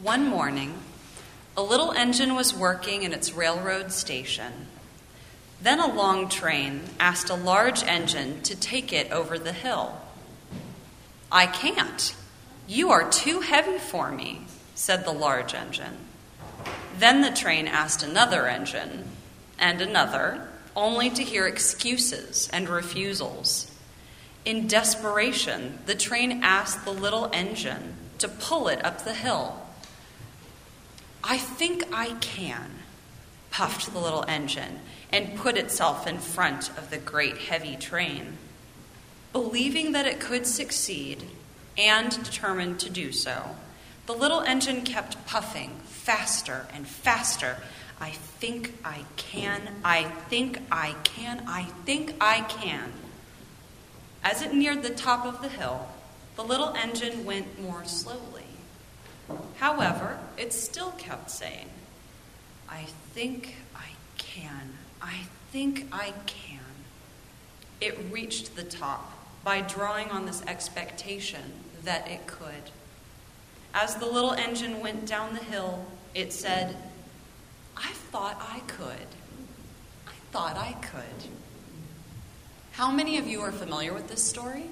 One morning, a little engine was working in its railroad station. Then a long train asked a large engine to take it over the hill. "I can't. You are too heavy for me," said the large engine. Then the train asked another engine and another, only to hear excuses and refusals. In desperation, the train asked the little engine to pull it up the hill. "I think I can," puffed the little engine, and put itself in front of the great heavy train. Believing that it could succeed, and determined to do so, the little engine kept puffing faster and faster. "I think I can, I think I can, I think I can." As it neared the top of the hill, the little engine went more slowly. However, it still kept saying, "I think I can, I think I can." It reached the top by drawing on this expectation that it could. As the little engine went down the hill, it said, "I thought I could. I thought I could." How many of you are familiar with this story?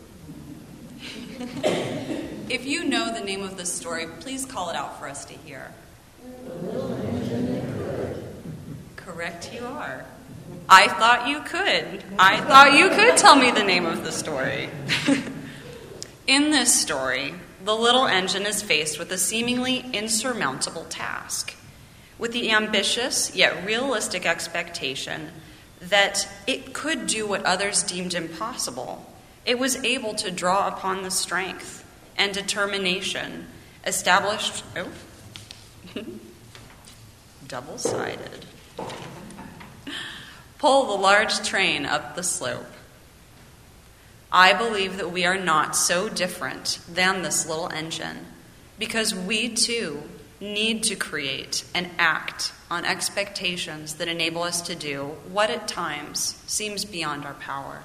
If you know the name of this story, please call it out for us to hear. The little engine that could. Correct you are. I thought you could. I thought you could tell me the name of the story. In this story, the little engine is faced with a seemingly insurmountable task, with the ambitious yet realistic expectation that it could do what others deemed impossible. It was able to draw upon the strength and determination established, double-sided, pull the large train up the slope. I believe that we are not so different than this little engine, because we too need to create and act on expectations that enable us to do what at times seems beyond our power.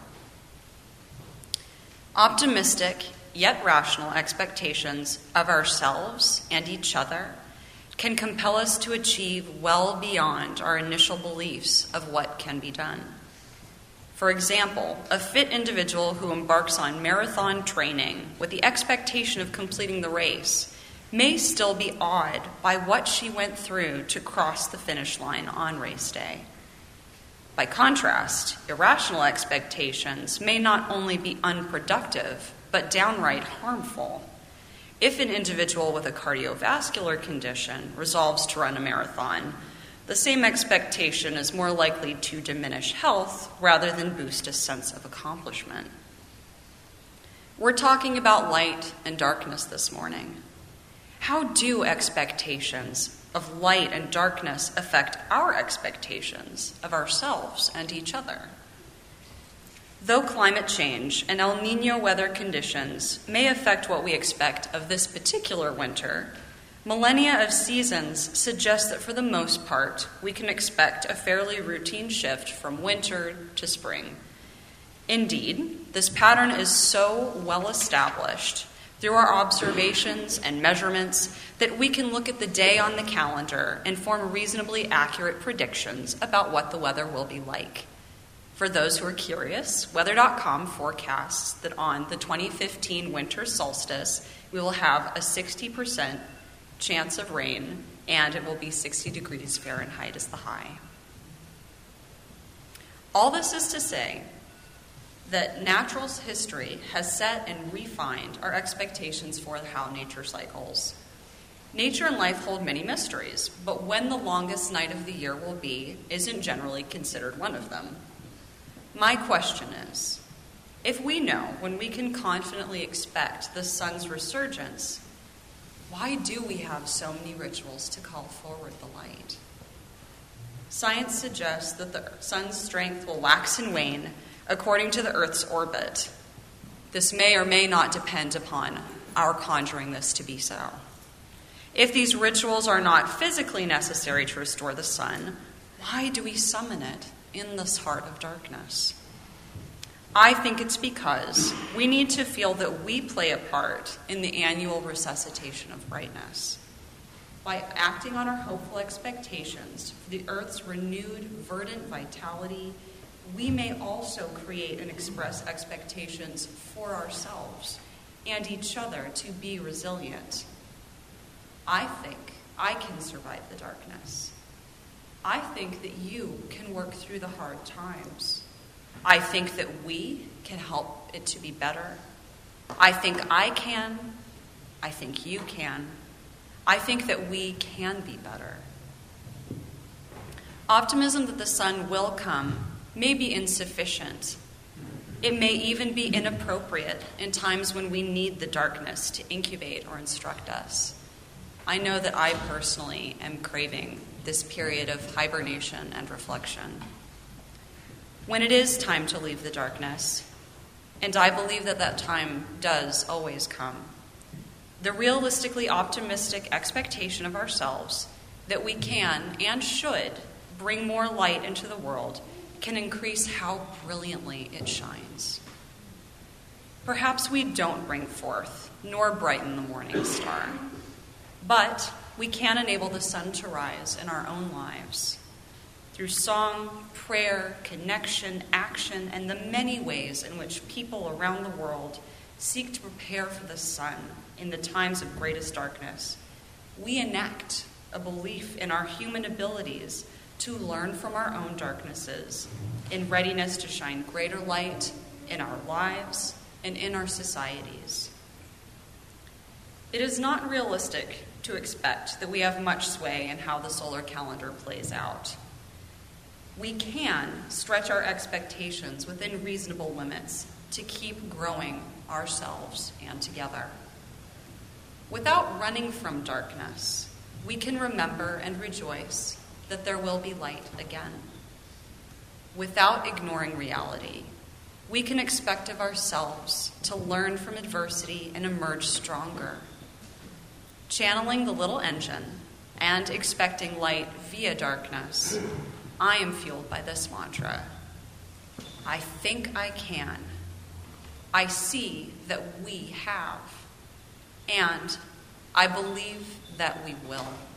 Optimistic yet rational expectations of ourselves and each other can compel us to achieve well beyond our initial beliefs of what can be done. For example, a fit individual who embarks on marathon training with the expectation of completing the race may still be awed by what she went through to cross the finish line on race day. By contrast, irrational expectations may not only be unproductive, but downright harmful. If an individual with a cardiovascular condition resolves to run a marathon, the same expectation is more likely to diminish health rather than boost a sense of accomplishment. We're talking about light and darkness this morning. How do expectations of light and darkness affect our expectations of ourselves and each other? Though climate change and El Niño weather conditions may affect what we expect of this particular winter, millennia of seasons suggest that for the most part, we can expect a fairly routine shift from winter to spring. Indeed, this pattern is so well established through our observations and measurements that we can look at the day on the calendar and form reasonably accurate predictions about what the weather will be like. For those who are curious, Weather.com forecasts that on the 2015 winter solstice, we will have a 60% chance of rain, and it will be 60 degrees Fahrenheit as the high. All this is to say that natural history has set and refined our expectations for how nature cycles. Nature and life hold many mysteries, but when the longest night of the year will be isn't generally considered one of them. My question is, if we know when we can confidently expect the sun's resurgence, why do we have so many rituals to call forward the light? Science suggests that the sun's strength will wax and wane according to the Earth's orbit. This may or may not depend upon our conjuring this to be so. If these rituals are not physically necessary to restore the sun, why do we summon it in this heart of darkness? I think it's because we need to feel that we play a part in the annual resuscitation of brightness. By acting on our hopeful expectations for the earth's renewed, verdant vitality, we may also create and express expectations for ourselves and each other to be resilient. I think I can survive the darkness. I think that you can work through the hard times. I think that we can help it to be better. I think I can. I think you can. I think that we can be better. Optimism that the sun will come may be insufficient. It may even be inappropriate in times when we need the darkness to incubate or instruct us. I know that I personally am craving this period of hibernation and reflection. When it is time to leave the darkness, and I believe that that time does always come, the realistically optimistic expectation of ourselves that we can and should bring more light into the world can increase how brilliantly it shines. Perhaps we don't bring forth nor brighten the morning star, but we can enable the sun to rise in our own lives through song, prayer, connection, action, and the many ways in which people around the world seek to prepare for the sun in the times of greatest darkness. We enact a belief in our human abilities to learn from our own darknesses in readiness to shine greater light in our lives and in our societies. It is not realistic to expect that we have much sway in how the solar calendar plays out. We can stretch our expectations within reasonable limits to keep growing ourselves and together. Without running from darkness, we can remember and rejoice that there will be light again. Without ignoring reality, we can expect of ourselves to learn from adversity and emerge stronger. Channeling the little engine and expecting light via darkness, I am fueled by this mantra. I think I can. I see that we have. And I believe that we will.